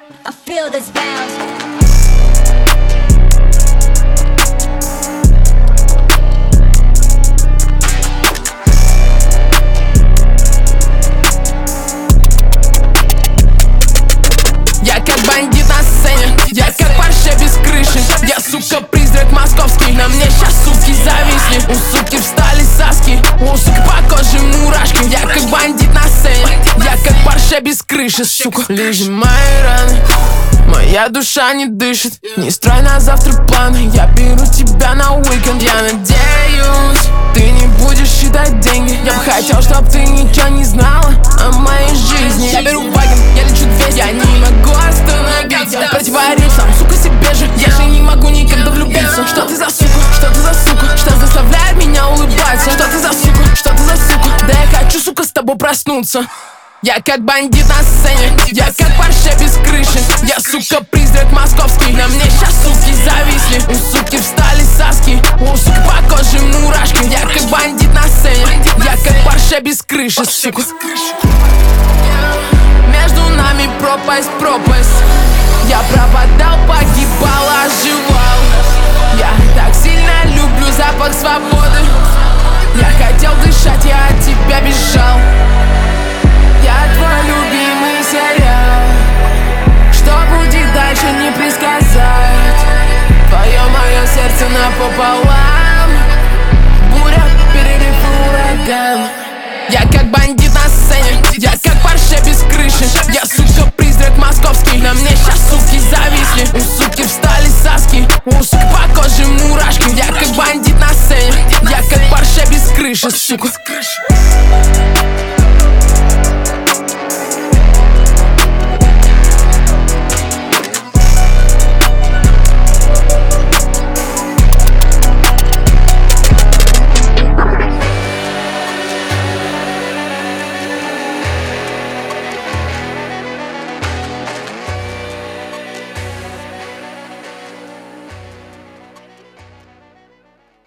I feel this bounce. Я как бандит на сцене, я как Порше без крыши. Я, сука, призрак московский. На мне щас суки зависли. У суки встали соски, у суки по коже мурашки. Я как бандит на сцене, я как Порше без крыши, сука. Лижи мои раны, моя душа не дышит. Не строй на завтра планы, я беру тебя на уикенд. Я надеюсь, ты не будешь считать деньги. Я бы хотел, чтоб ты ничего не знала о моей жизни. Я беру ваген, я лечу 200. Я не могу остановить, я противоречу сам, сука, себе же. Я же не могу никогда влюбиться. Что ты за сука, что ты за сука, что заставляет меня улыбаться? Что ты за сука, что ты за сука, да я хочу, сука, с тобой проснуться. Я как бандит на сцене, я как Порше без крыши. Я, сука, призрак московский. На мне щас суки зависли, у суки встали соски, у суки по коже мурашки. Я как бандит на сцене, я как Порше без крыши, сука. Между нами пропасть, пропасть. Я пропадал, погибал, оживал. Я так сильно люблю запах свободы. Я хотел дышать, я от тебя бежал. Я твой любимый сериал. Что будет дальше, не предсказать. Твое мое сердце напополам. Буря, перелив, ураган. Я как бандит на сцене, я как Порше без крыши. Я, сука, призрак московский. На мне щас суки зависли, у суки встали соски, у суки по коже мурашки. Я как бандит на сцене, я как Порше без крыши, сука.